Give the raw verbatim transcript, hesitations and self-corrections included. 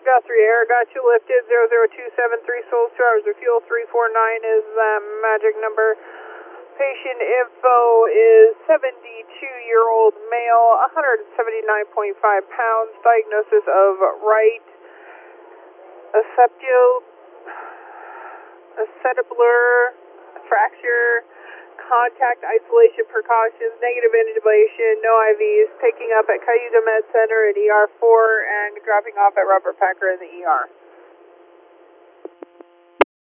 Guthrie Air, got you lifted, zero zero two seven three, souls, two hours of fuel, three four nine is the magic number. Patient info is seventy-two-year-old male, one seventy-nine point five pounds, diagnosis of right acceptio, acetabular fracture, contact isolation precautions, negative intubation, no I Vs, picking up at Cayuga Med Center at E R four and dropping off at Robert Packer in the E R.